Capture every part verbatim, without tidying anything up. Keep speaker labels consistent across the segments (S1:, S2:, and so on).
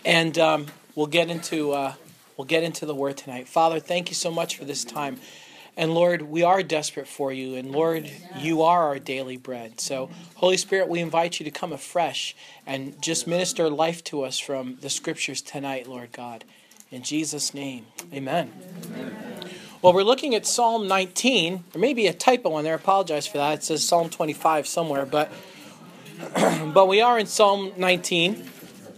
S1: And um, we'll get into uh, we'll get into the Word tonight. Father, thank you so much for this time. And Lord, we are desperate for you. And Lord, you are our daily bread. So, Holy Spirit, we invite you to come afresh and just minister life to us from the Scriptures tonight, Lord God. In Jesus' name, amen. Amen. Well, we're looking at Psalm nineteen. There may be a typo on there. I apologize for that. It says Psalm twenty-five somewhere. But, but we are in Psalm nineteen.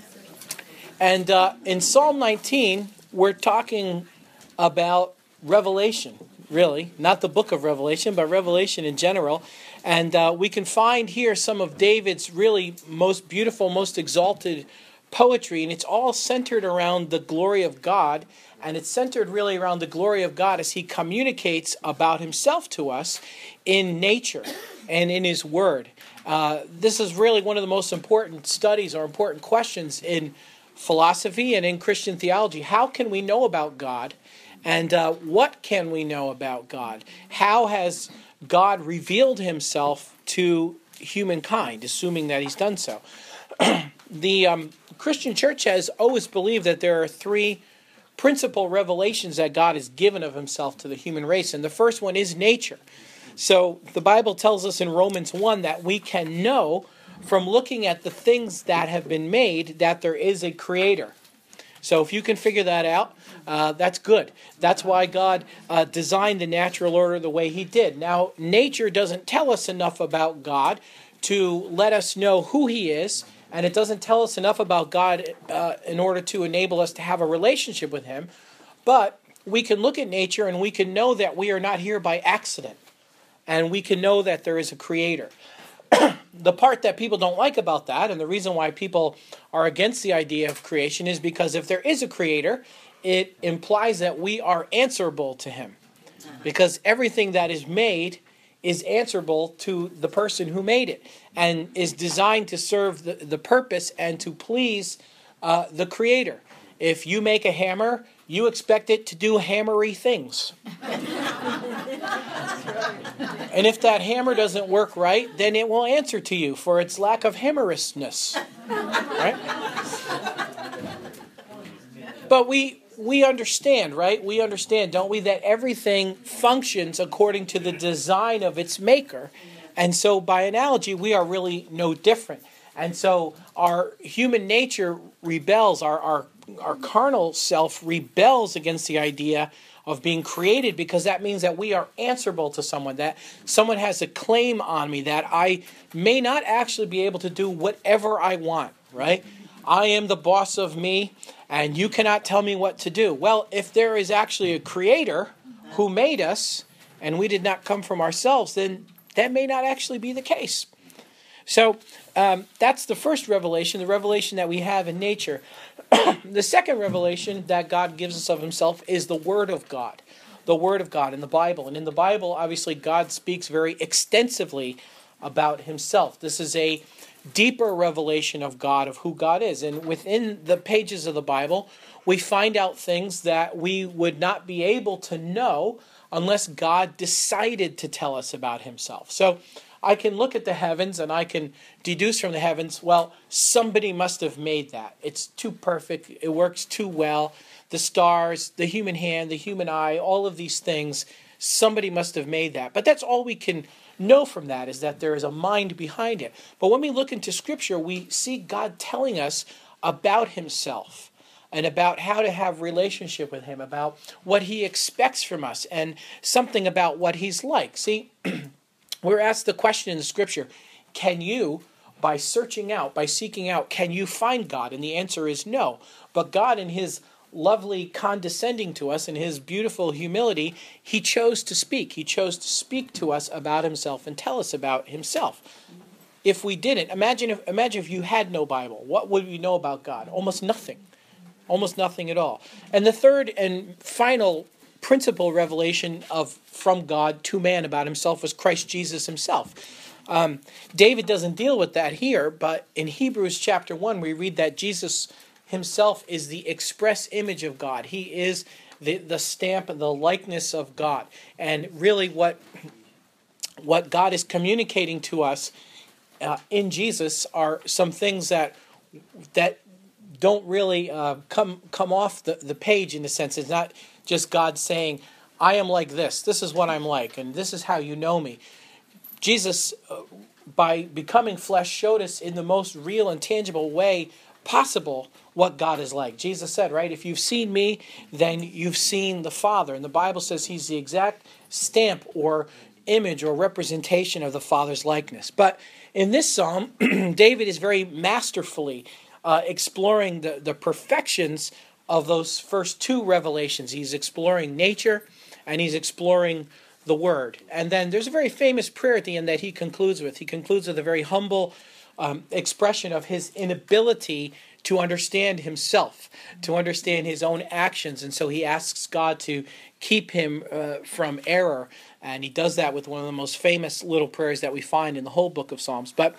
S1: And uh, in Psalm nineteen, we're talking about Revelation, really. Not the book of Revelation, but Revelation in general. And uh, we can find here some of David's really most beautiful, most exalted poetry. And it's all centered around the glory of God. And it's centered really around the glory of God as he communicates about himself to us in nature and in his word. Uh, this is really one of the most important studies or important questions in philosophy and in Christian theology. How can we know about God? And uh, what can we know about God? How has God revealed himself to humankind, assuming that he's done so? The um, Christian church has always believed that there are three principal revelations that God has given of himself to the human race. And the first one is nature. So the Bible tells us in Romans one that we can know from looking at the things that have been made that there is a creator. So if you can figure that out, uh, that's good. That's why God uh, designed the natural order the way he did. Now, nature doesn't tell us enough about God to let us know who he is, and it doesn't tell us enough about God uh, in order to enable us to have a relationship with him. But we can look at nature and we can know that we are not here by accident. And we can know that there is a creator. The part that people don't like about that, and the reason why people are against the idea of creation, is because if there is a creator, it implies that we are answerable to him. Because everything that is made is answerable to the person who made it, and is designed to serve the, the purpose and to please uh, the creator. If you make a hammer, you expect it to do hammery things. And if that hammer doesn't work right, then it will answer to you for its lack of hammerousness. Right? But we we understand, right? We understand, don't we, that everything functions according to the design of its maker. And so by analogy, we are really no different. And so our human nature rebels, our our Our carnal self rebels against the idea of being created, because that means that we are answerable to someone, that someone has a claim on me, that I may not actually be able to do whatever I want, right? I am the boss of me, and you cannot tell me what to do. Well, if there is actually a creator who made us, and we did not come from ourselves, then that may not actually be the case. So um, that's the first revelation, the revelation that we have in nature. The second revelation that God gives us of himself is the Word of God. The Word of God in the Bible. And in the Bible, obviously, God speaks very extensively about himself. This is a deeper revelation of God, of who God is. And within the pages of the Bible, we find out things that we would not be able to know unless God decided to tell us about himself. So I can look at the heavens and I can deduce from the heavens, well, somebody must have made that. It's too perfect. It works too well. The stars, the human hand, the human eye, all of these things, somebody must have made that. But that's all we can know from that, is that there is a mind behind it. But when we look into Scripture, we see God telling us about himself and about how to have relationship with him, about what he expects from us, and something about what he's like. See, we're asked the question in the Scripture, can you, by searching out, by seeking out, can you find God? And the answer is no. But God, in his lovely condescending to us, in his beautiful humility, he chose to speak. He chose to speak to us about himself and tell us about himself. If we didn't, imagine if, imagine if you had no Bible. What would we know about God? Almost nothing. Almost nothing at all. And the third and final principal revelation of from God to man about himself was Christ Jesus himself. Um, David doesn't deal with that here, but in Hebrews chapter one, we read that Jesus himself is the express image of God. He is the, the stamp, the likeness of God. And really what, what God is communicating to us uh, in Jesus are some things that that don't really uh, come come off the, the page in a sense. It's not just God saying, I am like this. This is what I'm like, and this is how you know me. Jesus, uh, by becoming flesh, showed us in the most real and tangible way possible what God is like. Jesus said, right, if you've seen me, then you've seen the Father. And the Bible says he's the exact stamp or image or representation of the Father's likeness. But in this psalm, David is very masterfully uh, exploring the, the perfections of those first two revelations. He's exploring nature and he's exploring the Word. And then there's a very famous prayer at the end that he concludes with. He concludes with a very humble um, expression of his inability to understand himself, to understand his own actions. And so he asks God to keep him uh, from error. And he does that with one of the most famous little prayers that we find in the whole book of Psalms. But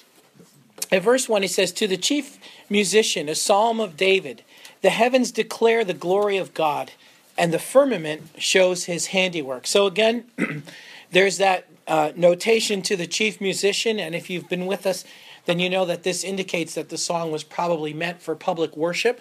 S1: at verse one, he says, to the chief musician, a psalm of David, the heavens declare the glory of God, and the firmament shows his handiwork. So again, there's that uh, notation to the chief musician, and if you've been with us, then you know that this indicates that the song was probably meant for public worship.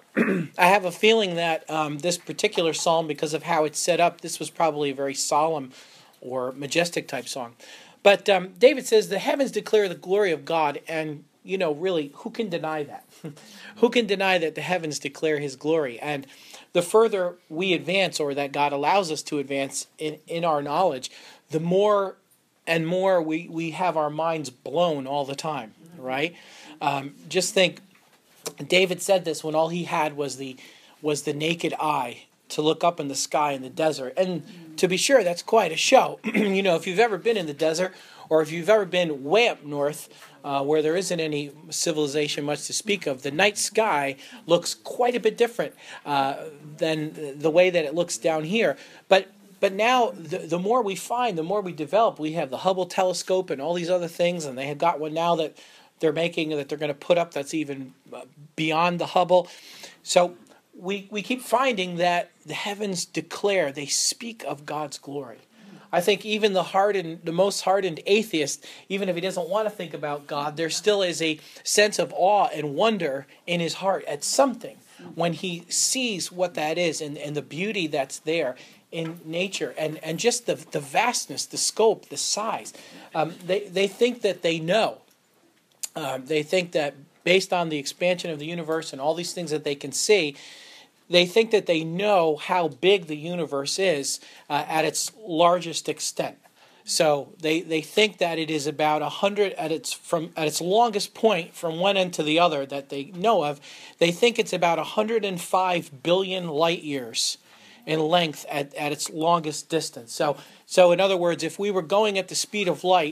S1: I have a feeling that um, this particular psalm, because of how it's set up, this was probably a very solemn or majestic type song. But um, David says, the heavens declare the glory of God, and, you know, really, who can deny that? Who can deny that the heavens declare his glory? And the further we advance, or that God allows us to advance in, in our knowledge, the more and more we, we have our minds blown all the time, right? Um, just think, David said this when all he had was the was the naked eye to look up in the sky in the desert. And to be sure, that's quite a show. You know, if you've ever been in the desert, or if you've ever been way up north, uh, where there isn't any civilization much to speak of, the night sky looks quite a bit different uh, than the way that it looks down here. But But now, the, the more we find, the more we develop. We have the Hubble telescope and all these other things, and they have got one now that they're making, that they're going to put up that's even beyond the Hubble. So we we keep finding that the heavens declare, they speak of God's glory. I think even the hardened, the most hardened atheist, even if he doesn't want to think about God, there still is a sense of awe and wonder in his heart at something when he sees what that is, and, and the beauty that's there in nature, and, and just the, the vastness, the scope, the size. Um, they, they think that they know. Um, they think that based on the expansion of the universe and all these things that they can see, they think that they know how big the universe is uh, at its largest extent. So they, they think that it is about a hundred at its from at its longest point from one end to the other that they know of. They think it's about a hundred and five billion light years in length at, at its longest distance. So so in other words, if we were going at the speed of light,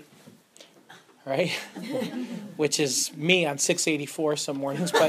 S1: right, which is me on six eighty-four some mornings, but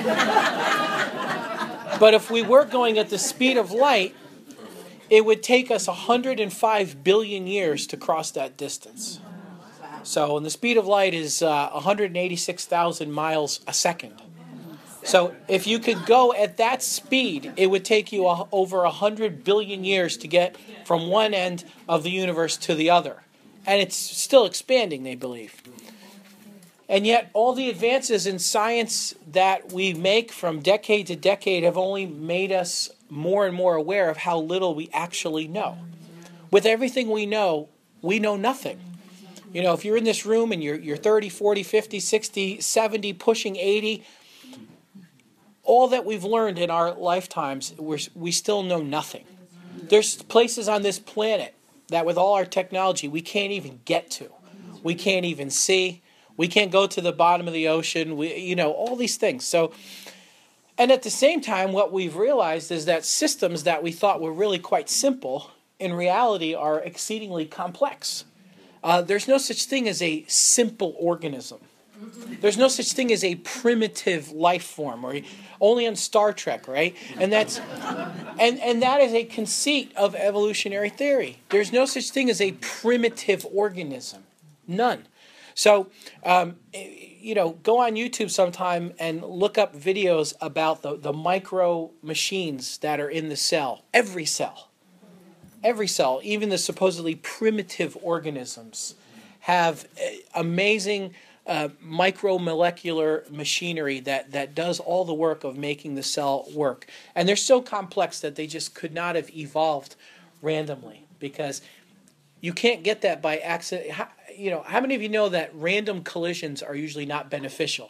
S1: but if we were going at the speed of light, it would take us one hundred five billion years to cross that distance. So, and the speed of light is uh, one hundred eighty-six thousand miles a second. So, if you could go at that speed, it would take you a, over one hundred billion years to get from one end of the universe to the other. And it's still expanding, they believe. And yet, all the advances in science that we make from decade to decade have only made us more and more aware of how little we actually know. With everything we know, we know nothing. You know, if you're in this room and you're you're thirty, forty, fifty, sixty, seventy, pushing eighty, all that we've learned in our lifetimes, we're, we still know nothing. There's places on this planet that with all our technology we can't even get to. We can't even see. We can't go to the bottom of the ocean. We, you know, all these things. So, and at the same time, what we've realized is that systems that we thought were really quite simple, in reality, are exceedingly complex. Uh, there's no such thing as a simple organism. There's no such thing as a primitive life form, or only on Star Trek, right? And that's and and that is a conceit of evolutionary theory. There's no such thing as a primitive organism, none. So, um, you know, go on YouTube sometime and look up videos about the, the micro machines that are in the cell. Every cell. Every cell, even the supposedly primitive organisms, have amazing uh, micromolecular machinery that, that does all the work of making the cell work. And they're so complex that they just could not have evolved randomly, because you can't get that by accident. How, you know, how many of you know that random collisions are usually not beneficial?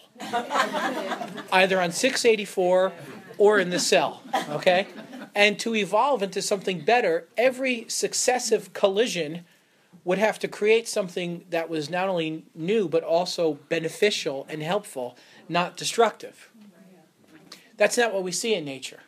S1: Either on six eighty-four or in the cell, okay? And to evolve into something better, every successive collision would have to create something that was not only new, but also beneficial and helpful, not destructive. That's not what we see in nature.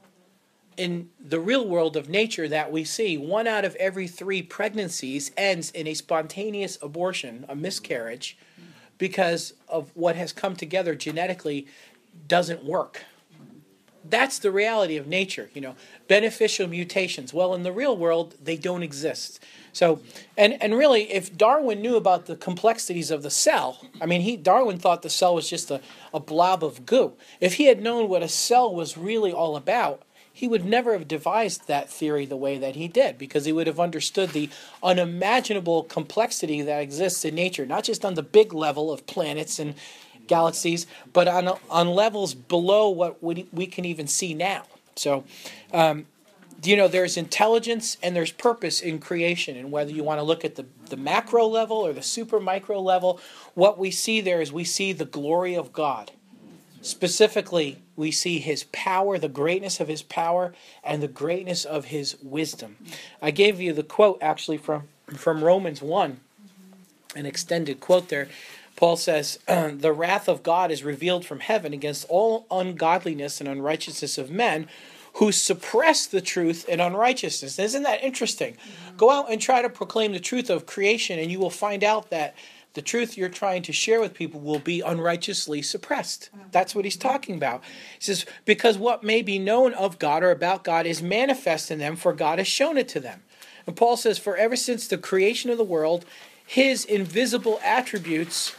S1: In the real world of nature that we see, one out of every three pregnancies ends in a spontaneous abortion, a miscarriage, because of what has come together genetically doesn't work. That's the reality of nature, you know, beneficial mutations. Well, in the real world, they don't exist. So, and, and really, if Darwin knew about the complexities of the cell, I mean, he Darwin thought the cell was just a, a blob of goo. If he had known what a cell was really all about, he would never have devised that theory the way that he did, because he would have understood the unimaginable complexity that exists in nature, not just on the big level of planets and galaxies, but on on levels below what we, we can even see now. So, um, you know, there's intelligence and there's purpose in creation, and whether you want to look at the, the macro level or the super micro level, what we see there is we see the glory of God. Specifically, we see his power, the greatness of his power, and the greatness of his wisdom. I gave you the quote actually from, from Romans one, an extended quote there. Paul says, the wrath of God is revealed from heaven against all ungodliness and unrighteousness of men who suppress the truth in unrighteousness. Isn't that interesting? Mm-hmm. Go out and try to proclaim the truth of creation, and you will find out that the truth you're trying to share with people will be unrighteously suppressed. That's what he's talking about. He says, because what may be known of God or about God is manifest in them, for God has shown it to them. And Paul says, for ever since the creation of the world, his invisible attributes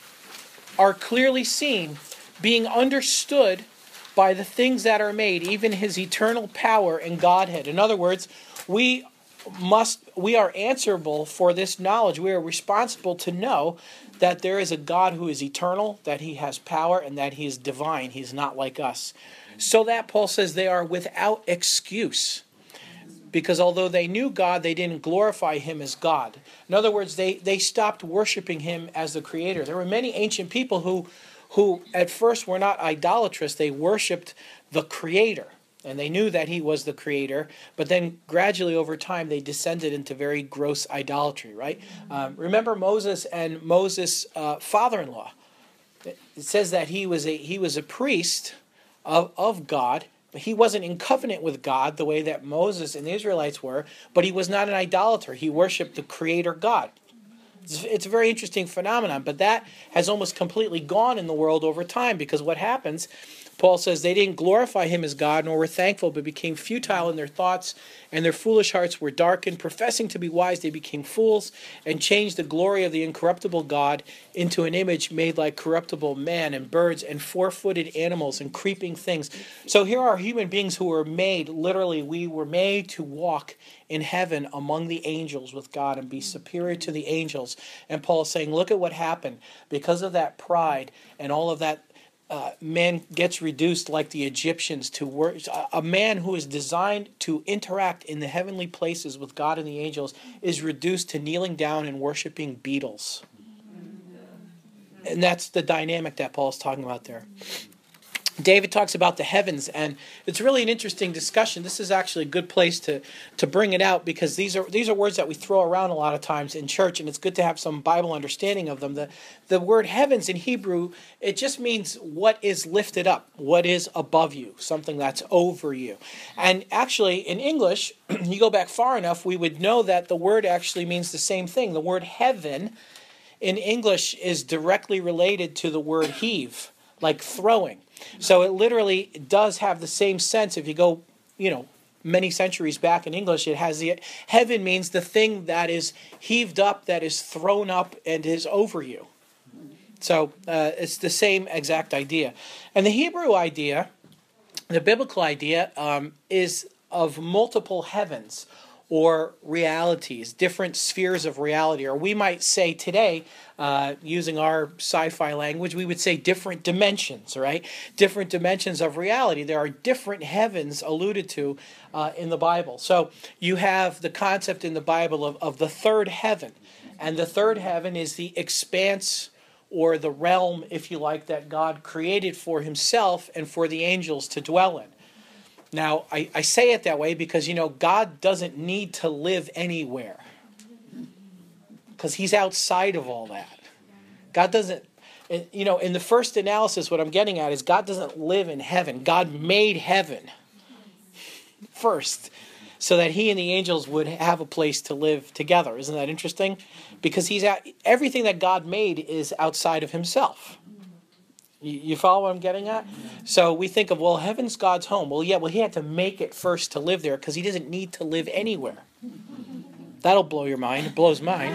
S1: are clearly seen, being understood by the things that are made, even his eternal power and Godhead. In other words, we must we are answerable for this knowledge. We are responsible to know that there is a God who is eternal, that he has power, and that he is divine. He's not like us. So that Paul says they are without excuse. Because although they knew God, they didn't glorify him as God. In other words, they, they stopped worshiping him as the creator. There were many ancient people who, who at first were not idolatrous. They worshipped the creator. And they knew that he was the creator. But then gradually over time, they descended into very gross idolatry, right? Um, remember Moses and Moses' uh, father-in-law. It says that he was a, he was a priest of, of God. But he wasn't in covenant with God the way that Moses and the Israelites were, but he was not an idolater. He worshipped the creator God. It's, it's a very interesting phenomenon, but that has almost completely gone in the world over time, because what happens, Paul says, they didn't glorify him as God, nor were thankful, but became futile in their thoughts, and their foolish hearts were darkened. Professing to be wise, they became fools, and changed the glory of the incorruptible God into an image made like corruptible man, and birds, and four-footed animals, and creeping things. So here are human beings who were made, literally, we were made to walk in heaven among the angels with God and be superior to the angels. And Paul is saying, look at what happened. Because of that pride and all of that, Uh, man gets reduced like the Egyptians to work. A man who is designed to interact in the heavenly places with God and the angels is reduced to kneeling down and worshiping beetles. And that's the dynamic that Paul's talking about there. David talks about the heavens, and it's really an interesting discussion. This is actually a good place to, to bring it out, because these are these are words that we throw around a lot of times in church, and it's good to have some Bible understanding of them. The, the word heavens in Hebrew, it just means what is lifted up, what is above you, something that's over you. And actually, in English, you go back far enough, we would know that the word actually means the same thing. The word heaven in English is directly related to the word heave, like throwing. So it literally does have the same sense. If you go, you know, many centuries back in English, it has the heaven means the thing that is heaved up, that is thrown up and is over you. So uh, it's the same exact idea. And the Hebrew idea, the biblical idea, um, is of multiple heavens, or realities, different spheres of reality. Or we might say today, uh, using our sci-fi language, we would say different dimensions, right? Different dimensions of reality. There are different heavens alluded to uh, in the Bible. So you have the concept in the Bible of, of the third heaven. And the third heaven is the expanse or the realm, if you like, that God created for himself and for the angels to dwell in. Now, I, I say it that way because, you know, God doesn't need to live anywhere. Because he's outside of all that. God doesn't, you know, in the first analysis, what I'm getting at is God doesn't live in heaven. God made heaven first so that he and the angels would have a place to live together. Isn't that interesting? Because he's out, everything that God made is outside of himself. You follow what I'm getting at? So we think of, well, heaven's God's home. Well, yeah, well, he had to make it first to live there because he doesn't need to live anywhere. That'll blow your mind. It blows mine.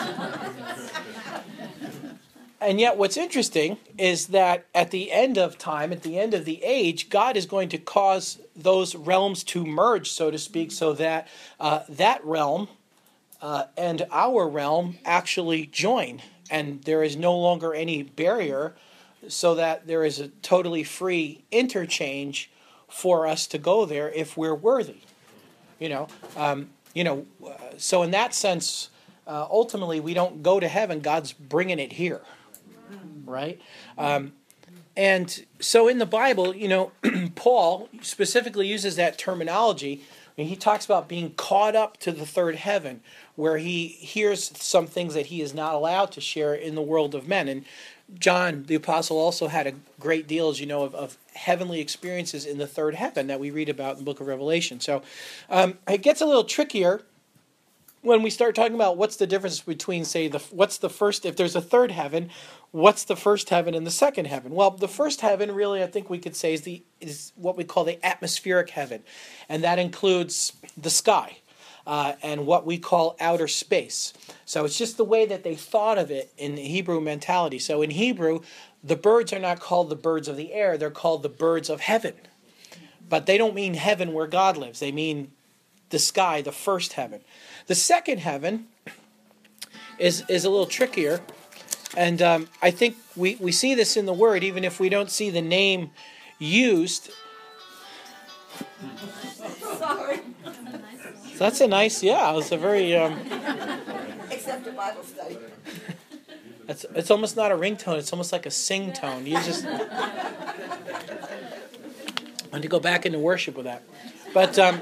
S1: And yet what's interesting is that at the end of time, at the end of the age, God is going to cause those realms to merge, so to speak, so that uh, that realm uh, and our realm actually join. And there is no longer any barrier, so that there is a totally free interchange for us to go there if we're worthy. You know, um, you know. Uh, so in that sense, uh, ultimately, we don't go to heaven. God's bringing it here, right? Um, and so in the Bible, you know, Paul specifically uses that terminology. And he talks about being caught up to the third heaven, where he hears some things that he is not allowed to share in the world of men. And John, the apostle, also had a great deal, as you know, of, of heavenly experiences in the third heaven that we read about in the book of Revelation. So um, it gets a little trickier when we start talking about what's the difference between, say, the what's the first, if there's a third heaven, what's the first heaven and the second heaven? Well, the first heaven, really, I think we could say, is the is what we call the atmospheric heaven, and that includes the sky. Uh, and what we call outer space. So it's just the way that they thought of it in the Hebrew mentality. So in Hebrew, the birds are not called the birds of the air, they're called the birds of heaven. But they don't mean heaven where God lives, they mean the sky, the first heaven. The second heaven is, is a little trickier, and um, I think we, we see this in the Word, even if we don't see the name used.
S2: Sorry.
S1: So that's a nice, yeah, it's a very... Um,
S2: Except a Bible study.
S1: It's, it's almost not a ringtone, it's almost like a sing tone. You just... I need to go back into worship with that. But um,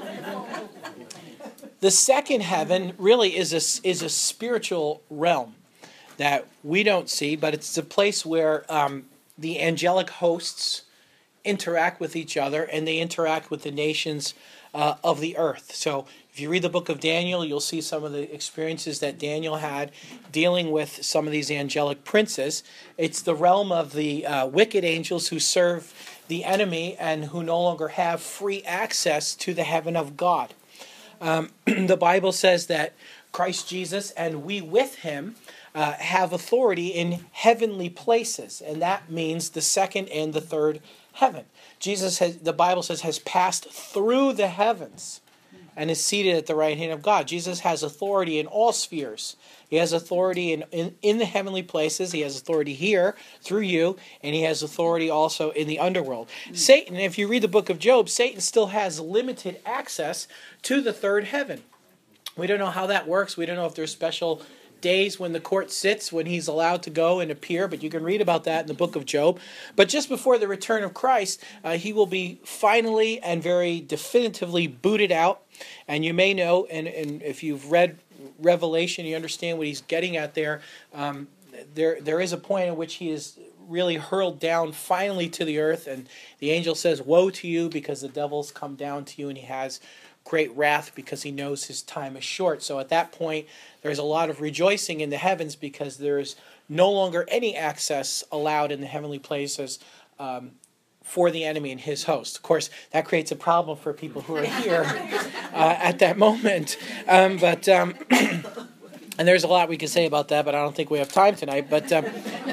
S1: the second heaven really is a, is a spiritual realm that we don't see, but it's a place where um, the angelic hosts interact with each other, and they interact with the nations uh, of the earth. So if you read the book of Daniel, you'll see some of the experiences that Daniel had dealing with some of these angelic princes. It's the realm of the uh, wicked angels who serve the enemy and who no longer have free access to the heaven of God. Um, the Bible says that Christ Jesus and we with him uh, have authority in heavenly places, and that means the second and the third heaven. Jesus, has, the Bible says, has passed through the heavens and is seated at the right hand of God. Jesus has authority in all spheres. He has authority in, in, in the heavenly places. He has authority here through you, and he has authority also in the underworld. Mm. Satan, if you read the book of Job, Satan still has limited access to the third heaven. We don't know how that works. We don't know if there's special days when the court sits, when he's allowed to go and appear, but you can read about that in the book of Job. But just before the return of Christ, uh, he will be finally and very definitively booted out. And you may know, and, and if you've read Revelation, you understand what he's getting at there. Um, there, there is a point at which he is really hurled down finally to the earth, and the angel says, "Woe to you, because the devil's come down to you, and he has great wrath because he knows his time is short." So at that point, there's a lot of rejoicing in the heavens because there's no longer any access allowed in the heavenly places um, for the enemy and his host. Of course, that creates a problem for people who are here uh, at that moment. Um, but um, and there's a lot we can say about that, but I don't think we have time tonight. But um,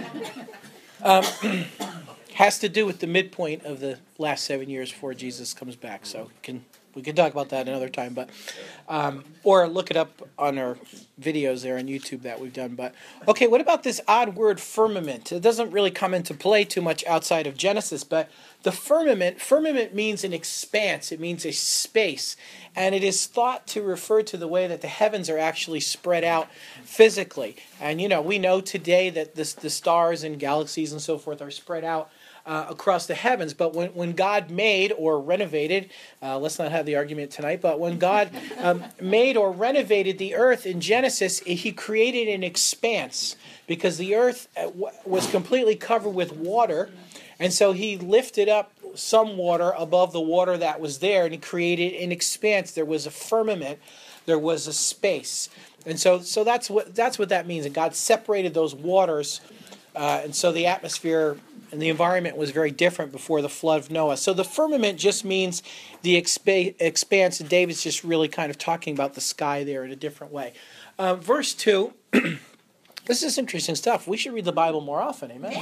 S1: um, has to do with the midpoint of the last seven years before Jesus comes back. So you can we could talk about that another time, but um, or look it up on our videos there on YouTube that we've done. But okay, what about this odd word firmament? It doesn't really come into play too much outside of Genesis, but the firmament, firmament means an expanse. It means a space, and it is thought to refer to the way that the heavens are actually spread out physically. And you know, we know today that the the stars and galaxies and so forth are spread out Uh, across the heavens. But when, when God made or renovated, uh, let's not have the argument tonight, but when God um, made or renovated the earth in Genesis, he created an expanse because the earth was completely covered with water, and so he lifted up some water above the water that was there, and he created an expanse. There was a firmament, there was a space. And so so that's what that's what that means. And God separated those waters, uh, and so the atmosphere and the environment was very different before the flood of Noah. So the firmament just means the expa- expanse, and David's just really kind of talking about the sky there in a different way. Uh, verse two, this is interesting stuff. We should read the Bible more often, amen?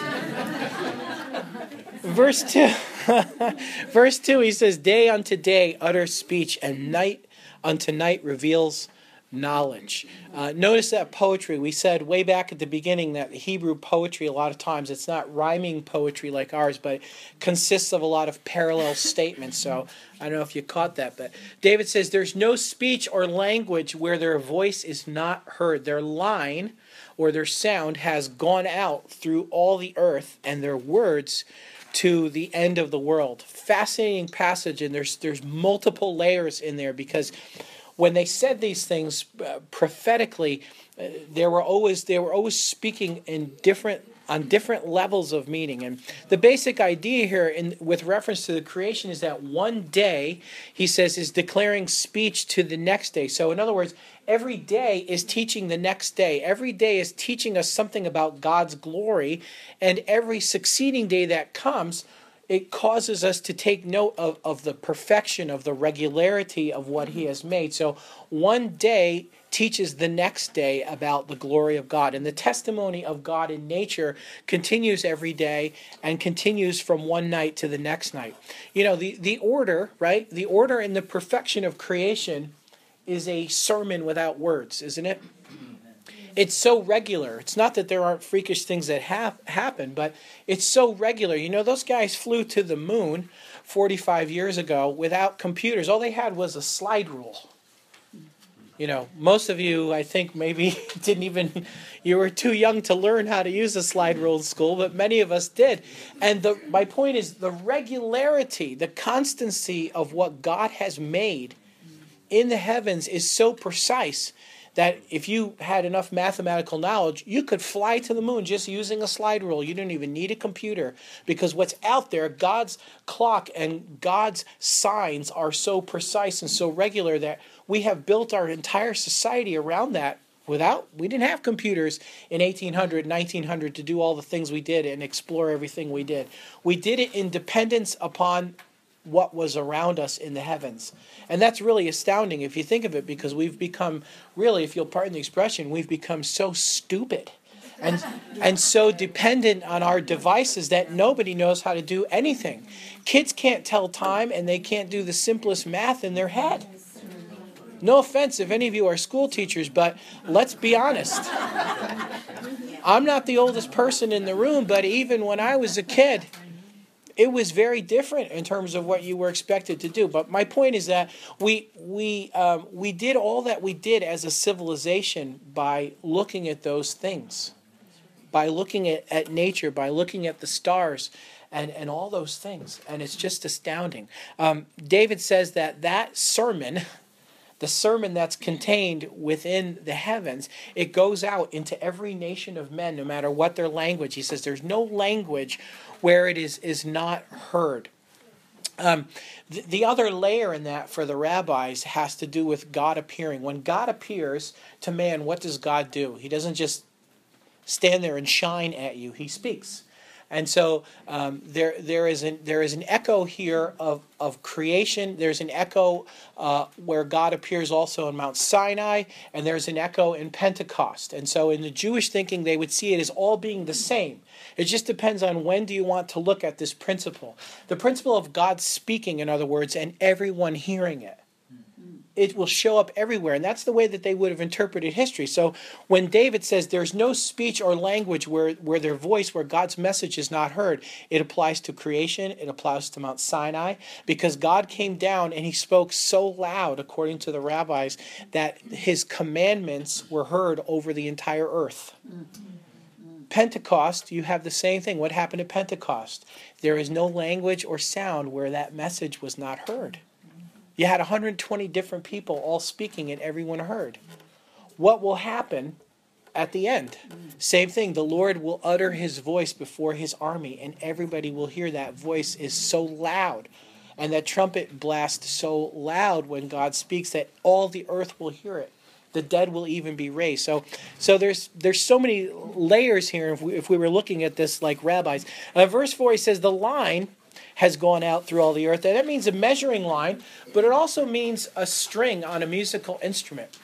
S1: Verse two, verse two, he says, day unto day utters speech, and night unto night reveals knowledge. Uh, notice that poetry. We said way back at the beginning that Hebrew poetry, a lot of times, it's not rhyming poetry like ours, but it consists of a lot of parallel statements. So I don't know if you caught that, but David says there's no speech or language where their voice is not heard. Their line or their sound has gone out through all the earth, and their words to the end of the world. Fascinating passage, and there's there's multiple layers in there, because when they said these things uh, prophetically, uh, they were always they were always speaking in different on different levels of meaning. And the basic idea here, in with reference to the creation, is that one day, he says, is declaring speech to the next day. So, in other words, every day is teaching the next day. Every day is teaching us something about God's glory, and every succeeding day that comes, it causes us to take note of, of the perfection, of the regularity of what he has made. So one day teaches the next day about the glory of God. And the testimony of God in nature continues every day and continues from one night to the next night. You know, the, the order, right? The order and the perfection of creation is a sermon without words, isn't it? It's so regular. It's not that there aren't freakish things that have happen, but it's so regular. You know, those guys flew to the moon forty-five years ago without computers. All they had was a slide rule. You know, most of you, I think, maybe didn't even, you were too young to learn how to use a slide rule in school, but many of us did. And the, my point is the regularity, the constancy of what God has made in the heavens is so precise that if you had enough mathematical knowledge, you could fly to the moon just using a slide rule. You didn't even need a computer, because what's out there, God's clock and God's signs are so precise and so regular that we have built our entire society around that. Without, we didn't have computers in eighteen hundred, nineteen hundred to do all the things we did and explore everything we did. We did it in dependence upon what was around us in the heavens. And that's really astounding if you think of it, because we've become, really, if you'll pardon the expression, we've become so stupid and and so dependent on our devices that nobody knows how to do anything. Kids can't tell time, and they can't do the simplest math in their head. No offense if any of you are school teachers, but let's be honest. I'm not the oldest person in the room, but even when I was a kid, it was very different in terms of what you were expected to do. But my point is that we we um, we did all that we did as a civilization by looking at those things, by looking at, at nature, by looking at the stars, and, and all those things. And it's just astounding. Um, David says that that sermon, the sermon that's contained within the heavens, it goes out into every nation of men, no matter what their language. He says there's no language where it is, is not heard. Um, the, the other layer in that for the rabbis has to do with God appearing. When God appears to man, what does God do? He doesn't just stand there and shine at you. He speaks. And so um, there there is an there is an echo here of, of creation. There's an echo uh, where God appears also in Mount Sinai, and there's an echo in Pentecost. And so in the Jewish thinking, they would see it as all being the same. It just depends on when do you want to look at this principle. The principle of God speaking, in other words, and everyone hearing it. It will show up everywhere, and that's the way that they would have interpreted history. So when David says there's no speech or language where, where their voice, where God's message is not heard, it applies to creation, it applies to Mount Sinai, because God came down and he spoke so loud, according to the rabbis, that his commandments were heard over the entire earth. Pentecost, you have the same thing. What happened at Pentecost? There is no language or sound where that message was not heard. You had one hundred twenty different people all speaking and everyone heard. What will happen at the end? Same thing. The Lord will utter his voice before his army and everybody will hear that voice is so loud. And that trumpet blast so loud when God speaks that all the earth will hear it. The dead will even be raised. So so there's there's so many layers here if we, if we were looking at this like rabbis. Uh, verse four, he says, the line has gone out through all the earth. And that means a measuring line, but it also means a string on a musical instrument.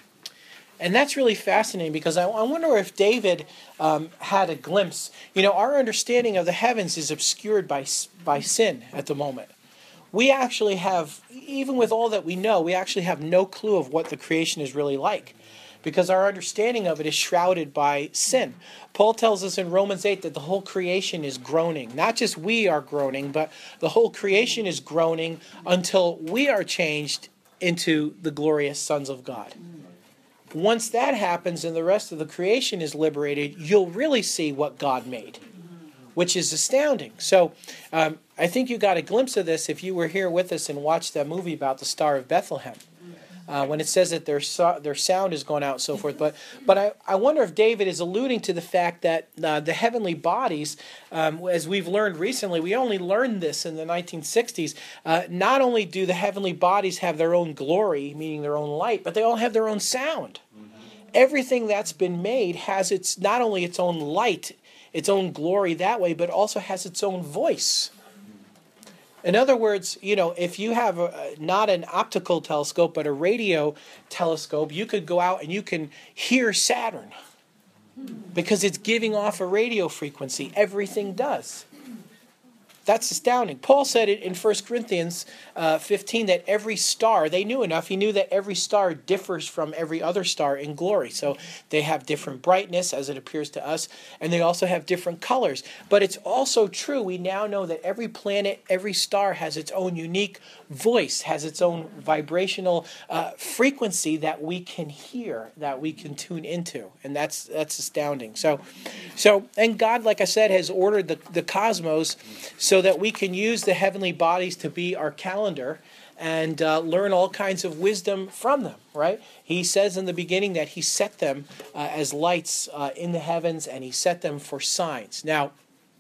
S1: And that's really fascinating because I, I wonder if David um, had a glimpse. You know, our understanding of the heavens is obscured by by sin at the moment. We actually have, even with all that we know, we actually have no clue of what the creation is really like, because our understanding of it is shrouded by sin. Paul tells us in Romans eight that the whole creation is groaning. Not just we are groaning, but the whole creation is groaning until we are changed into the glorious sons of God. Once that happens and the rest of the creation is liberated, you'll really see what God made, which is astounding. So um, I think you got a glimpse of this if you were here with us and watched that movie about the Star of Bethlehem. Uh, when it says that their so, their sound is going out and so forth. But but I, I wonder if David is alluding to the fact that uh, the heavenly bodies, um, as we've learned recently, we only learned this in the nineteen sixties, uh, not only do the heavenly bodies have their own glory, meaning their own light, but they all have their own sound. Mm-hmm. Everything that's been made has its not only its own light, its own glory that way, but also has its own voice. In other words, you know, if you have a, not an optical telescope, but a radio telescope, you could go out and you can hear Saturn because it's giving off a radio frequency. Everything does. That's astounding. Paul said it in First Corinthians uh, fifteen that every star, they knew enough, he knew that every star differs from every other star in glory. So they have different brightness as it appears to us, and they also have different colors. But it's also true, we now know that every planet, every star has its own unique voice, has its own vibrational uh, frequency that we can hear, that we can tune into. And that's that's astounding. So, so and God, like I said, has ordered the, the cosmos so that we can use the heavenly bodies to be our calendar and uh, learn all kinds of wisdom from them, right? He says in the beginning that he set them uh, as lights uh, in the heavens, and he set them for signs. Now,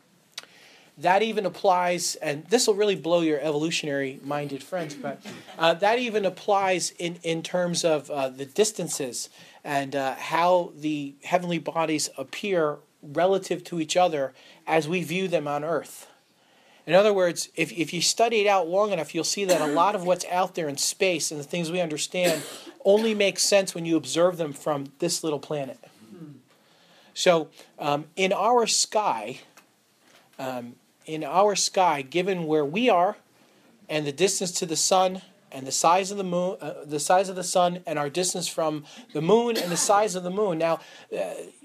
S1: that even applies, and this will really blow your evolutionary-minded friends, but uh, that even applies in, in terms of uh, the distances and uh, how the heavenly bodies appear relative to each other as we view them on earth. In other words, if, if you study it out long enough, you'll see that a lot of what's out there in space and the things we understand only make sense when you observe them from this little planet. So um, in our sky, um, in our sky, given where we are and the distance to the sun and the size of the moon, uh, the size of the sun and our distance from the moon and the size of the moon. Now, uh,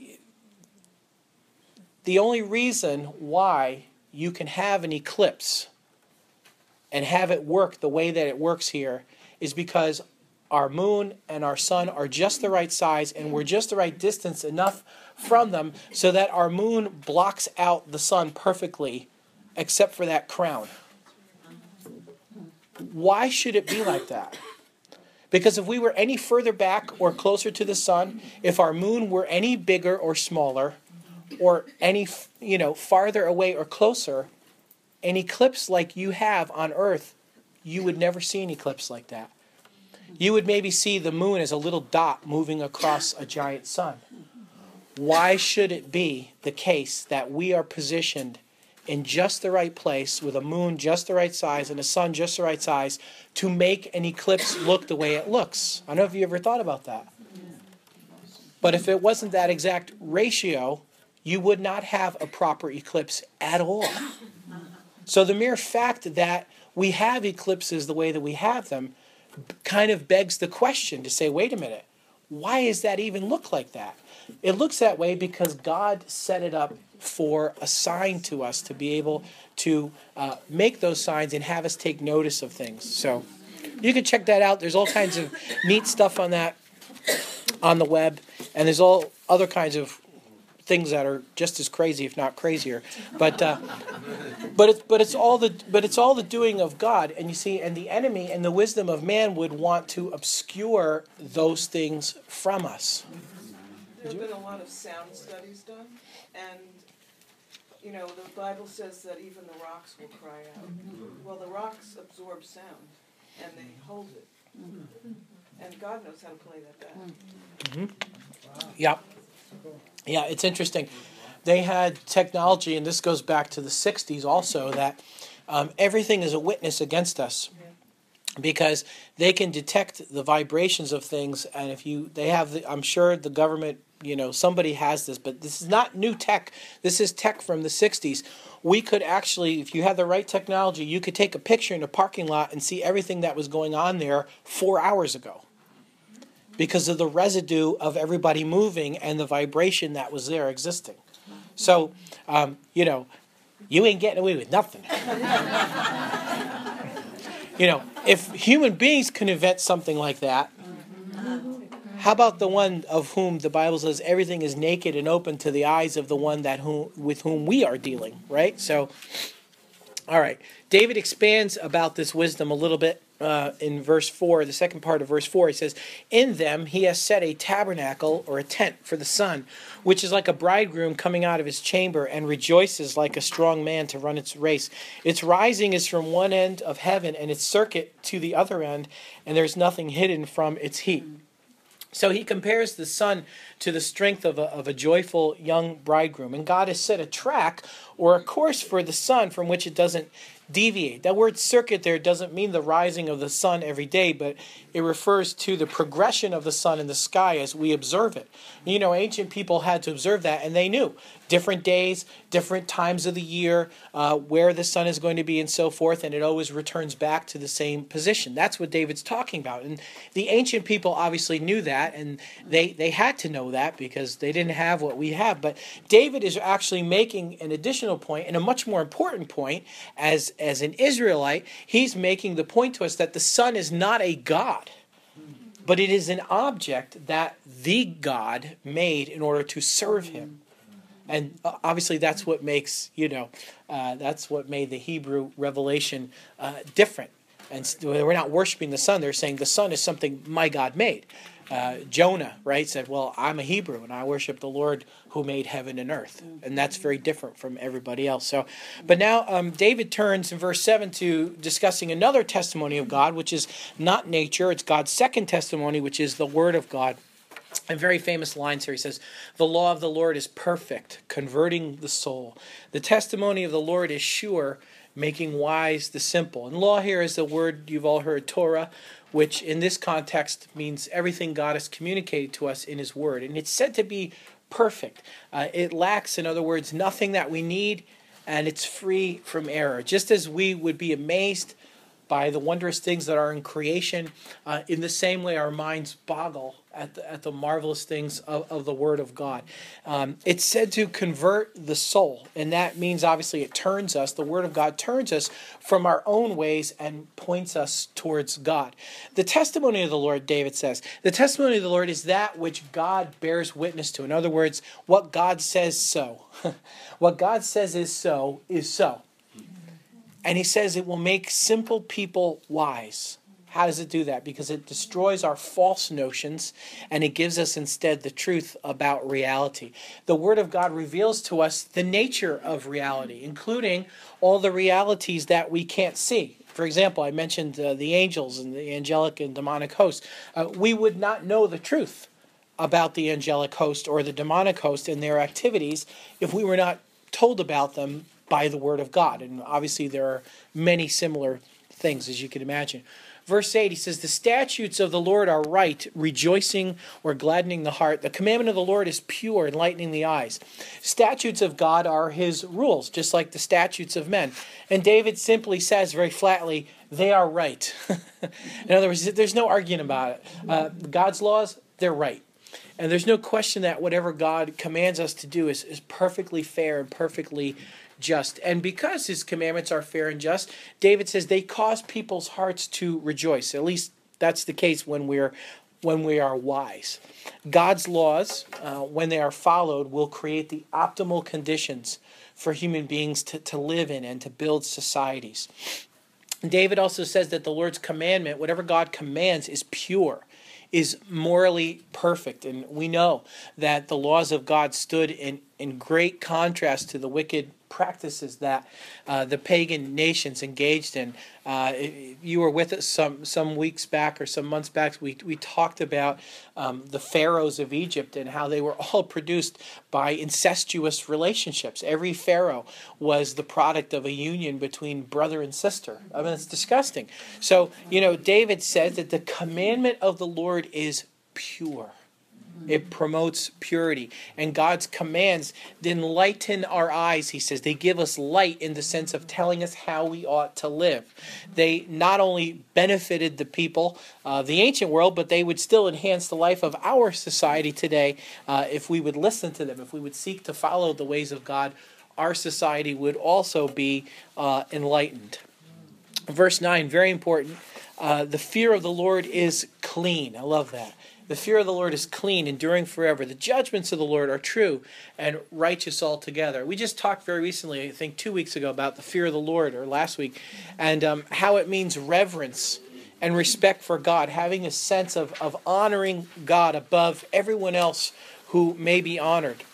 S1: the only reason why you can have an eclipse and have it work the way that it works here is because our moon and our sun are just the right size and we're just the right distance enough from them so that our moon blocks out the sun perfectly except for that crown. Why should it be like that? Because if we were any further back or closer to the sun, if our moon were any bigger or smaller, or any, you know, farther away or closer, an eclipse like you have on Earth, you would never see an eclipse like that. You would maybe see the moon as a little dot moving across a giant sun. why should it be the case that we are positioned in just the right place with a moon just the right size and a sun just the right size to make an eclipse look the way it looks? I don't know if you ever thought about that. But if it wasn't that exact ratio, you would not have a proper eclipse at all. So the mere fact that we have eclipses the way that we have them kind of begs the question to say, wait a minute, why does that even look like that? It looks that way because God set it up for a sign to us to be able to uh, make those signs and have us take notice of things. So you can check that out. There's all kinds of neat stuff on that on the web, and there's all other kinds of things that are just as crazy, if not crazier. But uh, but it's but it's all the but it's all the doing of God. And you see, and the enemy and the wisdom of man would want to obscure those things from us.
S3: There have been a lot of sound studies done, and you know the Bible says that even the rocks will cry out. Well, the rocks absorb sound, and they hold it, and God knows how to play that back.
S1: Mm-hmm. Yeah, yeah, it's interesting. They had technology, and this goes back to the sixties also, that um, everything is a witness against us. Because they can detect the vibrations of things, and if you, they have, the, I'm sure the government, you know, somebody has this, but this is not new tech. This is tech from the sixties. We could actually, if you had the right technology, you could take a picture in a parking lot and see everything that was going on there four hours ago, because of the residue of everybody moving and the vibration that was there existing. So, um, you know, you ain't getting away with nothing. You know, if human beings can invent something like that, how about the one of whom the Bible says everything is naked and open to the eyes of the one that whom, with whom we are dealing, right? So, all right. David expands about this wisdom a little bit uh, in verse four, the second part of verse four. He says, in them he has set a tabernacle or a tent for the sun, which is like a bridegroom coming out of his chamber and rejoices like a strong man to run its race. Its rising is from one end of heaven and its circuit to the other end, and there's nothing hidden from its heat. So he compares the sun to the strength of a, of a joyful young bridegroom. And God has set a track or a course for the sun from which it doesn't deviate. That word circuit there doesn't mean the rising of the sun every day, but it refers to the progression of the sun in the sky as we observe it. You know, ancient people had to observe that, and they knew different days, different times of the year, uh, where the sun is going to be and so forth, and it always returns back to the same position. That's what David's talking about. And the ancient people obviously knew that, and they, they had to know that because they didn't have what we have. But David is actually making an additional point, and a much more important point. As, as an Israelite, he's making the point to us that the sun is not a god, but it is an object that the God made in order to serve him. And obviously that's what makes, you know, uh, that's what made the Hebrew revelation uh, different. And we're not worshiping the sun. They're saying the sun is something my God made. Uh, Jonah, right, said, well, I'm a Hebrew and I worship the Lord who made heaven and earth. And that's very different from everybody else. So, but now um, David turns in verse seven to discussing another testimony of God, which is not nature. It's God's second testimony, which is the word of God. And very famous lines here. He says, the law of the Lord is perfect, converting the soul. The testimony of the Lord is sure, making wise the simple. And law here is the word you've all heard, Torah, which in this context means everything God has communicated to us in his word. And it's said to be perfect. Uh, it lacks, in other words, nothing that we need, and it's free from error. Just as we would be amazed by the wondrous things that are in creation, uh, in the same way our minds boggle at the, at the marvelous things of, of the Word of God. Um, it's said to convert the soul, and that means obviously it turns us, the Word of God turns us from our own ways and points us towards God. The testimony of the Lord, David says, the testimony of the Lord is that which God bears witness to. In other words, what God says so. What God says is so, is so. And he says it will make simple people wise. How does it do that? Because it destroys our false notions and it gives us instead the truth about reality. The Word of God reveals to us the nature of reality, including all the realities that we can't see. For example, I mentioned uh, the angels and the angelic and demonic hosts. Uh, we would not know the truth about the angelic host or the demonic host and their activities if we were not told about them by the Word of God. And obviously there are many similar things, as you can imagine. Verse eight, he says, the statutes of the Lord are right, rejoicing or gladdening the heart. The commandment of the Lord is pure, enlightening the eyes. Statutes of God are his rules, just like the statutes of men. And David simply says very flatly, they are right. In other words, there's no arguing about it. Uh, God's laws, they're right. And there's no question that whatever God commands us to do is, is perfectly fair and perfectly just. And because his commandments are fair and just, David says they cause people's hearts to rejoice. At least that's the case when we're when we are wise. God's laws, uh, when they are followed, will create the optimal conditions for human beings to, to live in and to build societies. David also says that the Lord's commandment, whatever God commands, is pure, is morally perfect. And we know that the laws of God stood in, in great contrast to the wicked practices that uh, the pagan nations engaged in. Uh, you were with us some some weeks back or some months back. We we talked about um, the pharaohs of Egypt and how they were all produced by incestuous relationships. Every pharaoh was the product of a union between brother and sister. I mean, it's disgusting. So, you know, David says that the commandment of the Lord is pure. It promotes purity. And God's commands enlighten our eyes, he says. They give us light in the sense of telling us how we ought to live. They not only benefited the people of the ancient world, but they would still enhance the life of our society today uh, if we would listen to them, if we would seek to follow the ways of God. Our society would also be uh, enlightened. Verse nine, very important. Uh, the fear of the Lord is clean. I love that. The fear of the Lord is clean, enduring forever. The judgments of the Lord are true and righteous altogether. We just talked very recently, I think two weeks ago, about the fear of the Lord, or last week, and um, how it means reverence and respect for God, having a sense of, of honoring God above everyone else who may be honored.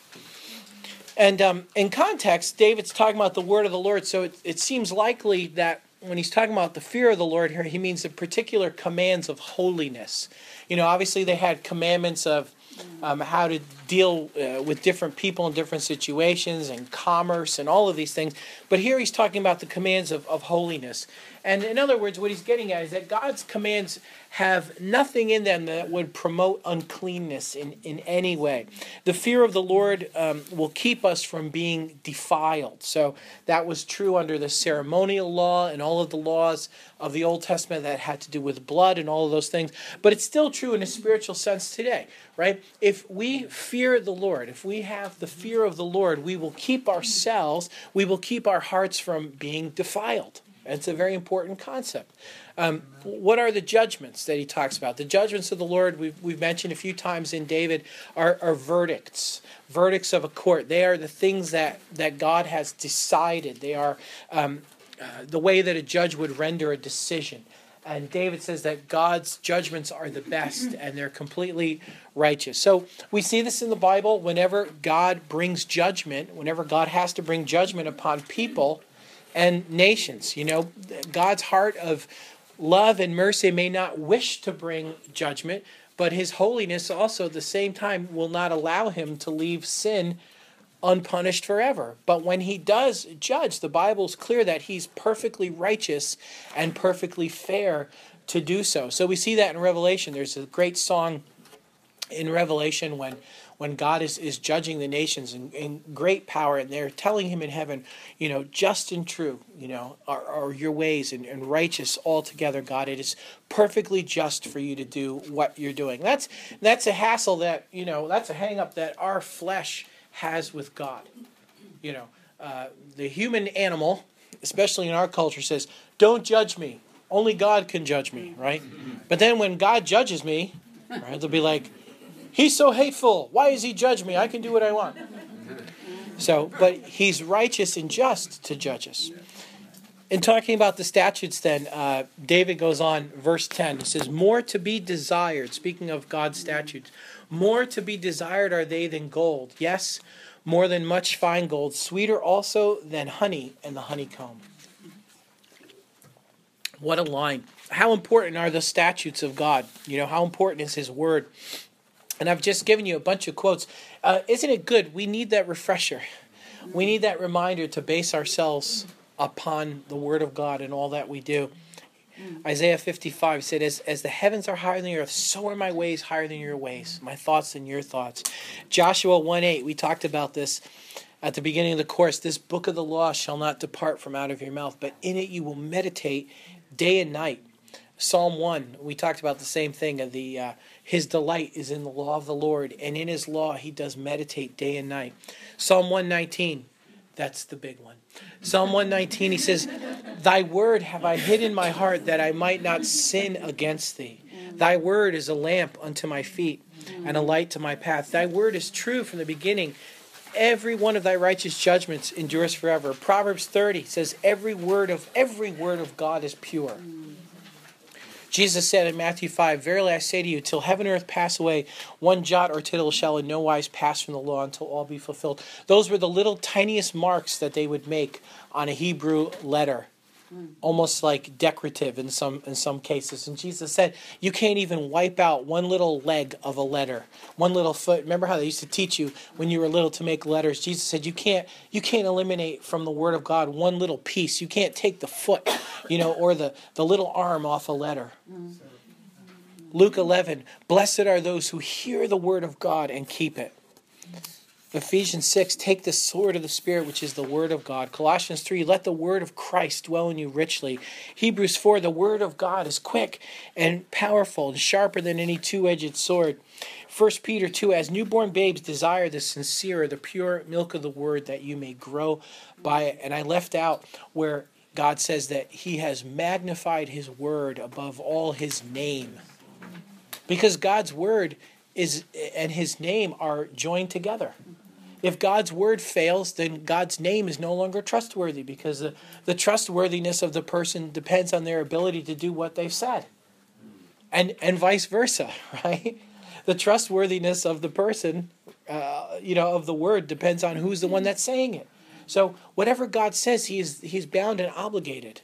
S1: And um, in context, David's talking about the word of the Lord, so it, it seems likely that when he's talking about the fear of the Lord here, he means the particular commands of holiness. You know, obviously they had commandments of um, how to deal uh, with different people in different situations and commerce and all of these things. But here he's talking about the commands of, of holiness. And in other words, what he's getting at is that God's commands have nothing in them that would promote uncleanness in, in any way. The fear of the Lord um, will keep us from being defiled. So that was true under the ceremonial law and all of the laws of the Old Testament that had to do with blood and all of those things. But it's still true in a spiritual sense today, right? If we fear the Lord, if we have the fear of the Lord, we will keep ourselves, we will keep our hearts from being defiled. It's a very important concept. Um, what are the judgments that he talks about? The judgments of the Lord, we've, we've mentioned a few times in David, are, are verdicts. Verdicts of a court. They are the things that, that God has decided. They are um, uh, the way that a judge would render a decision. And David says that God's judgments are the best and they're completely righteous. So we see this in the Bible. Whenever God brings judgment, whenever God has to bring judgment upon people and nations, you know, God's heart of love and mercy may not wish to bring judgment, but his holiness also at the same time will not allow him to leave sin unpunished forever. But when he does judge, the Bible's clear that he's perfectly righteous and perfectly fair to do so. So we see that in Revelation. There's a great song in Revelation when when God is, is judging the nations in, in great power, and they're telling him in heaven, you know, just and true, you know, are, are your ways and, and righteous altogether, God. It is perfectly just for you to do what you're doing. That's that's a hassle that, you know, that's a hang up that our flesh has with God. You know, uh, the human animal, especially in our culture, says, don't judge me. Only God can judge me, right? But then when God judges me, right, they'll be like, he's so hateful. Why does he judge me? I can do what I want. So, but he's righteous and just to judge us. In talking about the statutes then, uh, David goes on, verse ten. He says, more to be desired, speaking of God's statutes, more to be desired are they than gold. Yes, more than much fine gold, sweeter also than honey and the honeycomb. What a line. How important are the statutes of God? You know, how important is his word? And I've just given you a bunch of quotes. Uh, isn't it good? We need that refresher. We need that reminder to base ourselves upon the Word of God in all that we do. Isaiah fifty-five said, as, as the heavens are higher than the earth, so are my ways higher than your ways, my thoughts than your thoughts. Joshua one eight, we talked about this at the beginning of the course. This book of the law shall not depart from out of your mouth, but in it you will meditate day and night. Psalm one, we talked about the same thing. Of the uh, his delight is in the law of the Lord, and in his law he does meditate day and night. Psalm one nineteen, that's the big one. Psalm one nineteen, he says, thy word have I hid in my heart that I might not sin against thee. Thy word is a lamp unto my feet and a light to my path. Thy word is true from the beginning. Every one of thy righteous judgments endures forever. Proverbs thirty says, every word of every word of God is pure. Jesus said in Matthew five, verily I say to you, till heaven and earth pass away, one jot or tittle shall in no wise pass from the law until all be fulfilled. Those were the little tiniest marks that they would make on a Hebrew letter, almost like decorative in some in some cases. And Jesus said, you can't even wipe out one little leg of a letter, one little foot. Remember how they used to teach you when you were little to make letters? Jesus said, you can't you can't eliminate from the Word of God one little piece. You can't take the foot, you know, or the, the little arm off a letter. Mm. Luke eleven, blessed are those who hear the Word of God and keep it. Ephesians six, take the sword of the Spirit, which is the Word of God. Colossians three, let the Word of Christ dwell in you richly. Hebrews four, the Word of God is quick and powerful and sharper than any two-edged sword. First Peter two, as newborn babes desire the sincere, the pure milk of the Word, that you may grow by it. And I left out where God says that he has magnified his Word above all his name. Because God's Word is and his name are joined together. If God's word fails, then God's name is no longer trustworthy, because the, the trustworthiness of the person depends on their ability to do what they've said. And and vice versa, right? The trustworthiness of the person, uh, you know, of the word depends on who's the one that's saying it. So whatever God says, he is, he's bound and obligated.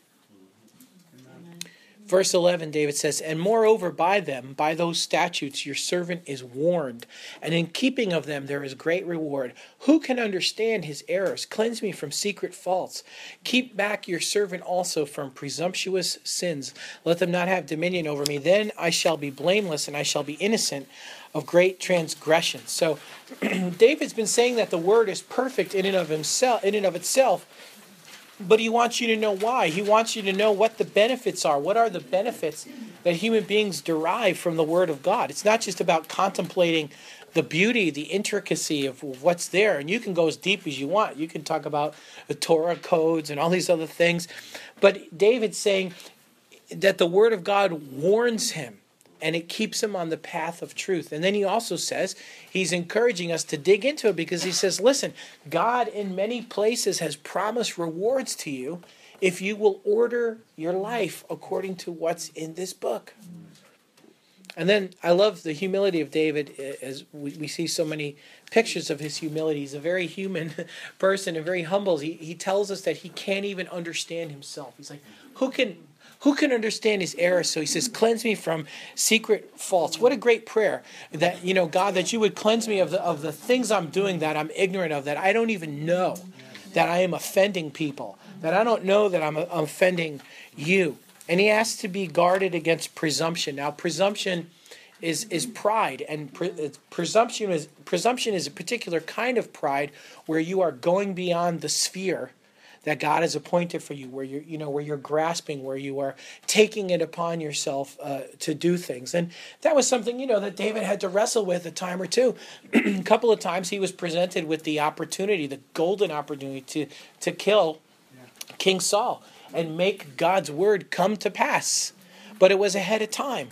S1: Verse eleven, David says, and moreover by them, by those statutes, your servant is warned, and in keeping of them there is great reward. Who can understand his errors? Cleanse me from secret faults. Keep back your servant also from presumptuous sins. Let them not have dominion over me. Then I shall be blameless, and I shall be innocent of great transgressions. So David's been saying that the word is perfect in and of himself, in and of itself. But he wants you to know why. He wants you to know what the benefits are. What are the benefits that human beings derive from the Word of God? It's not just about contemplating the beauty, the intricacy of what's there. And you can go as deep as you want. You can talk about the Torah codes and all these other things. But David's saying that the Word of God warns him, and it keeps him on the path of truth. And then he also says, he's encouraging us to dig into it, because he says, listen, God in many places has promised rewards to you if you will order your life according to what's in this book. And then I love the humility of David, as we, we see so many pictures of his humility. He's a very human person and very humble. He, he tells us that he can't even understand himself. He's like, who can... Who can understand his errors? So he says, cleanse me from secret faults. What a great prayer. That, you know, God, that you would cleanse me of the of the things I'm doing that I'm ignorant of, that I don't even know, that I am offending people, that I don't know that I'm, I'm offending you. And he asks to be guarded against presumption. Now, presumption is is pride, and pre, presumption is presumption is a particular kind of pride where you are going beyond the sphere that God has appointed for you, where you're, you know, where you're grasping, where you are taking it upon yourself uh, to do things. And that was something, you know, that David had to wrestle with a time or two. A couple of times he was presented with the opportunity, the golden opportunity to, to kill King Saul and make God's word come to pass. But it was ahead of time.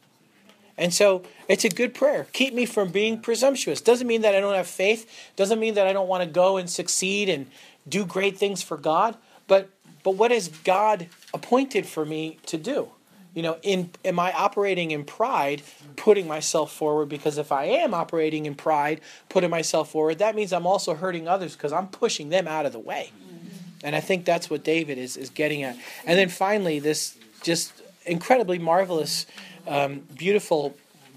S1: And so it's a good prayer. Keep me from being presumptuous. Doesn't mean that I don't have faith. Doesn't mean that I don't want to go and succeed and do great things for God, but but what has God appointed for me to do? You know, in am I operating in pride, putting myself forward? Because if I am operating in pride, putting myself forward, that means I'm also hurting others, because I'm pushing them out of the way. And I think that's what David is, is getting at. And then finally, this just incredibly marvelous, um, beautiful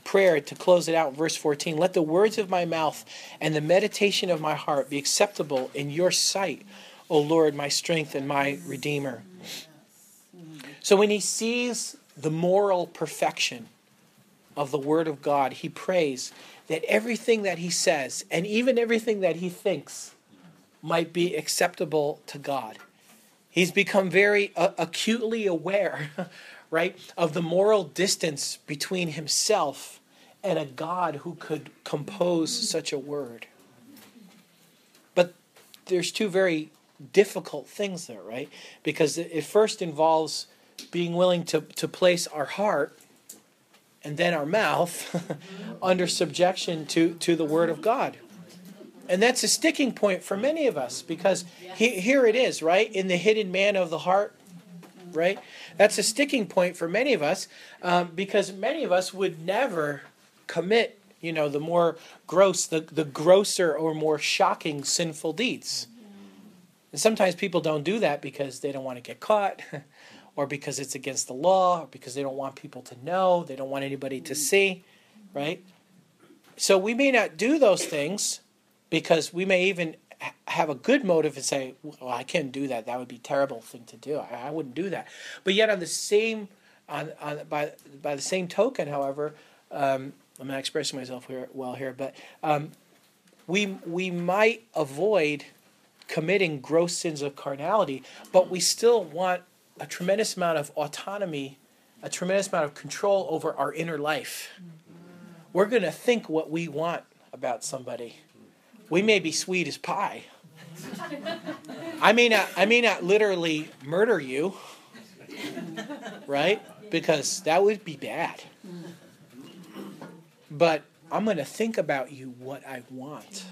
S1: prayer to close it out in verse fourteen. Let the words of my mouth and the meditation of my heart be acceptable in your sight, O Lord, my strength and my Redeemer. So when he sees the moral perfection of the Word of God, he prays that everything that he says and even everything that he thinks might be acceptable to God. He's become very uh, acutely aware, right, of the moral distance between himself and a God who could compose such a word. But there's two very difficult things there, right? Because it first involves being willing to, to place our heart and then our mouth under subjection to, to the Word of God. And that's a sticking point for many of us, because he, here it is, right? In the hidden man of the heart, right? That's a sticking point for many of us, um, because many of us would never commit, you know, the more gross, the, the grosser or more shocking sinful deeds. And sometimes people don't do that because they don't want to get caught, or because it's against the law, or because they don't want people to know, they don't want anybody to see, right? So we may not do those things because we may even have a good motive and say, well, I can't do that. That would be a terrible thing to do. I, I wouldn't do that. But yet on the same, on, on by by the same token, however, um, I'm not expressing myself here, well here, but um, we we might avoid committing gross sins of carnality, but we still want a tremendous amount of autonomy, a tremendous amount of control over our inner life. We're going to think what we want about somebody. We may be sweet as pie. I may not, I may not literally murder you, right? Because that would be bad. But I'm going to think about you what I want.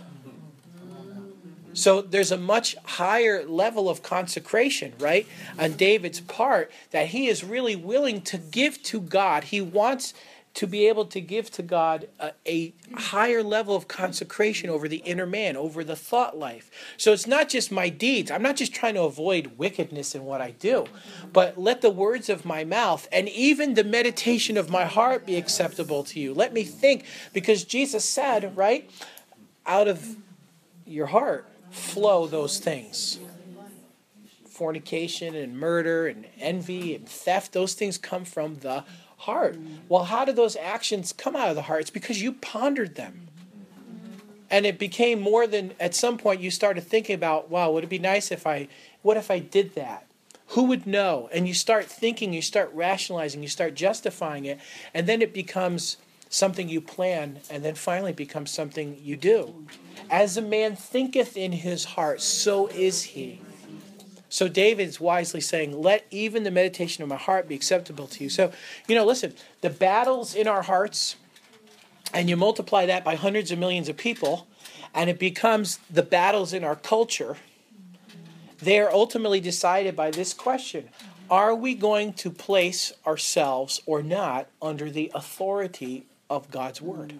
S1: So there's a much higher level of consecration, right, on David's part, that he is really willing to give to God. He wants to be able to give to God a, a higher level of consecration over the inner man, over the thought life. So it's not just my deeds. I'm not just trying to avoid wickedness in what I do, but let the words of my mouth and even the meditation of my heart be acceptable to you. Let me think, because Jesus said, right, out of your heart flow those things. Fornication and murder and envy and theft, those things come from the heart. Well, how do those actions come out of the heart? It's because you pondered them. And it became more than, at some point you started thinking about, wow, would it be nice if I, what if I did that? Who would know? And you start thinking, you start rationalizing, you start justifying it, and then it becomes something you plan, and then finally becomes something you do. As a man thinketh in his heart, so is he. So David's wisely saying, let even the meditation of my heart be acceptable to you. So, you know, listen, the battles in our hearts, and you multiply that by hundreds of millions of people, and it becomes the battles in our culture, they are ultimately decided by this question. Are we going to place ourselves or not under the authority of God's word?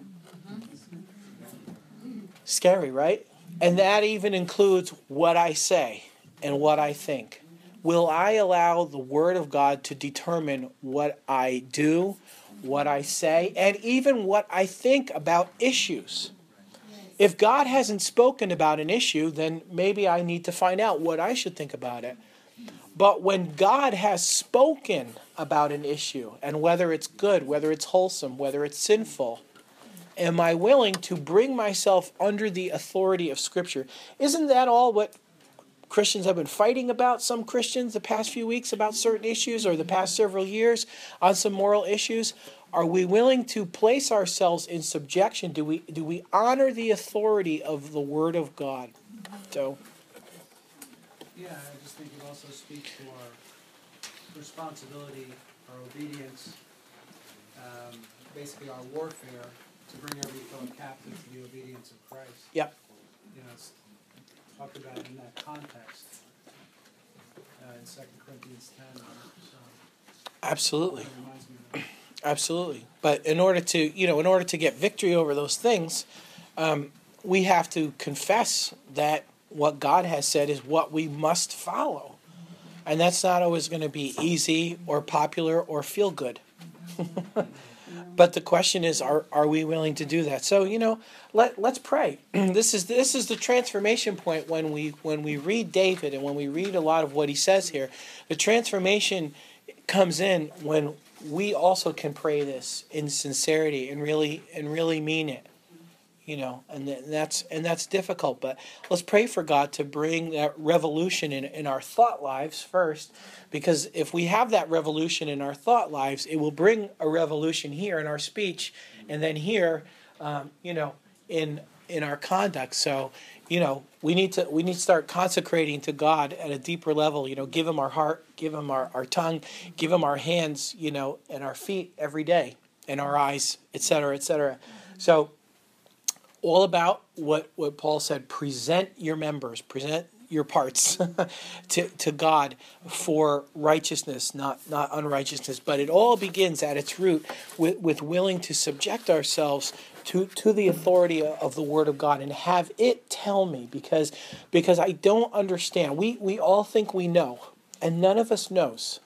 S1: Scary, right? And that even includes what I say and what I think. Will I allow the word of God to determine what I do, what I say, and even what I think about issues? If God hasn't spoken about an issue, then maybe I need to find out what I should think about it. But when God has spoken about an issue, and whether it's good, whether it's wholesome, whether it's sinful, am I willing to bring myself under the authority of Scripture? Isn't that all what Christians have been fighting about, some Christians, the past few weeks about certain issues, or the past several years on some moral issues? Are we willing to place ourselves in subjection? Do we do we honor the authority of the Word of God? So,
S4: yeah, I just think it also speaks to our responsibility, our obedience, um, basically our warfare to bring every thought captive to the obedience of Christ.
S1: yep.
S4: You know, it's talked about in that context uh, in Second Corinthians ten. So
S1: Absolutely.
S4: it reminds me of that.
S1: Absolutely. But in order to, you know, in order to get victory over those things, um, we have to confess that what God has said is what we must follow. And that's not always going to be easy or popular or feel good. But the question is, are are we willing to do that? So, you know, let let's pray. This is this is the transformation point when we when we read David and when we read a lot of what he says here. The transformation comes in when we also can pray this in sincerity and really and really mean it. You know, and that's and that's difficult, but let's pray for God to bring that revolution in, in our thought lives first, because if we have that revolution in our thought lives, it will bring a revolution here in our speech, and then here, um, you know, in in our conduct. So, you know, we need to we need to start consecrating to God at a deeper level. You know, give Him our heart, give Him our, our tongue, give Him our hands, you know, and our feet every day, and our eyes, et cetera, et cetera. So. All about what, what Paul said, present your members, present your parts to, to God for righteousness, not, not unrighteousness. But it all begins at its root with, with willing to subject ourselves to, to the authority of the Word of God and have it tell me, because, because I don't understand. We, we all think we know, and none of us knows.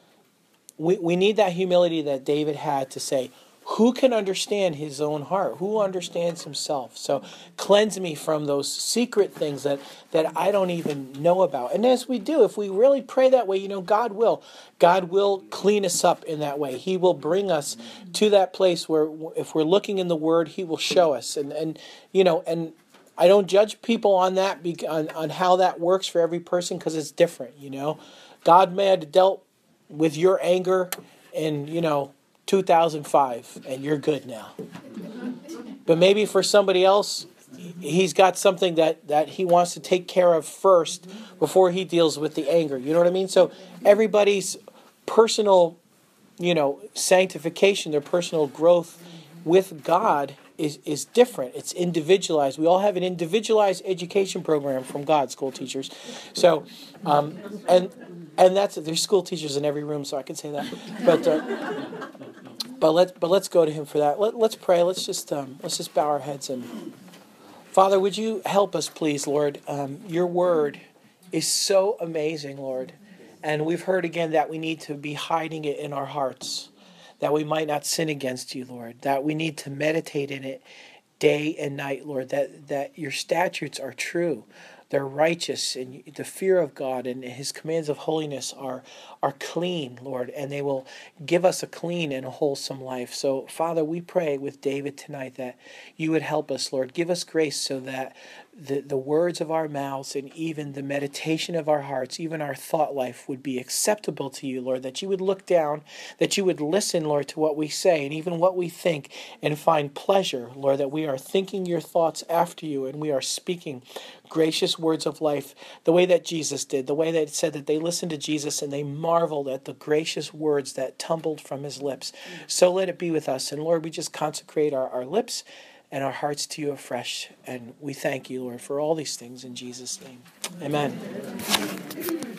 S1: We, we need that humility that David had to say, who can understand his own heart? Who understands himself? So cleanse me from those secret things that, that I don't even know about. And as we do, if we really pray that way, you know, God will. God will clean us up in that way. He will bring us to that place where if we're looking in the Word, He will show us. And, and you know, and I don't judge people on that, on, on how that works for every person, because it's different, you know. God may have dealt with your anger and, you know, two thousand five, and you're good now. But maybe for somebody else, He's got something that, that He wants to take care of first before He deals with the anger. You know what I mean? So everybody's personal, you know, sanctification, their personal growth with God is, is different. It's individualized. We all have an individualized education program from God, school teachers. So, um, and and that's there's school teachers in every room, so I can say that. But. Uh, But let's but let's go to Him for that. Let, let's pray. Let's just um, let's just bow our heads and Father, would you help us, please, Lord? Um, your Word is so amazing, Lord, and we've heard again that we need to be hiding it in our hearts, that we might not sin against you, Lord. That we need to meditate in it day and night, Lord. That that your statutes are true. They're righteous, and the fear of God and His commands of holiness are are clean, Lord, and they will give us a clean and a wholesome life. So, Father, we pray with David tonight that you would help us, Lord. Give us grace so that the, the words of our mouths and even the meditation of our hearts, even our thought life, would be acceptable to you, Lord, that you would look down, that you would listen, Lord, to what we say and even what we think and find pleasure, Lord, that we are thinking your thoughts after you and we are speaking gracious words of life the way that Jesus did, the way that it said that they listened to Jesus and they marveled at the gracious words that tumbled from His lips. So let it be with us. And Lord, we just consecrate our, our lips and our hearts to you afresh. And we thank you, Lord, for all these things in Jesus' name. Amen.